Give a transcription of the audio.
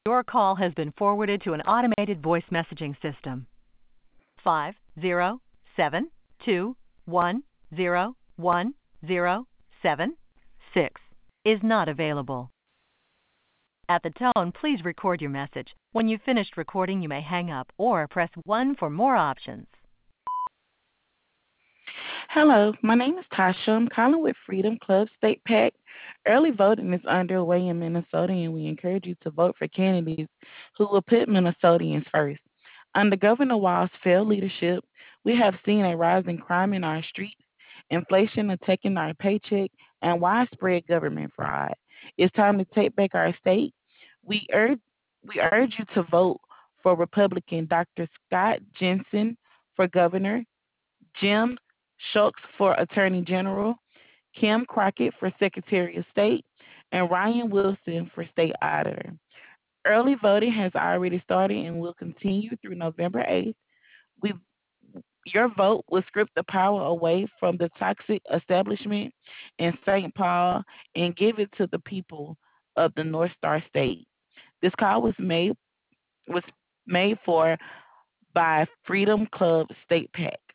Your call has been forwarded to an automated voice messaging system. 507210107 is not available. At the tone, please record your message. When you've finished recording, you may hang up or press 1 for more options. Hello, my name is Tasha. I'm calling with Freedom Club State PAC. Early voting is underway in Minnesota, and we encourage you to vote for candidates who will put Minnesotans first. Under Governor Walz's failed leadership, we have seen a rise in crime in our streets, inflation attacking our paycheck, and widespread government fraud. It's time to take back our state. We urge we urge you to vote for Republican Dr. Scott Jensen for governor, Jim Schultz for Attorney General, Kim Crockett for Secretary of State, and Ryan Wilson for State Auditor. Early voting has already started and will continue through November 8th. We, your vote will strip the power away from the toxic establishment in St. Paul and give it to the people of the North Star State. This call was made for by Freedom Club State PAC.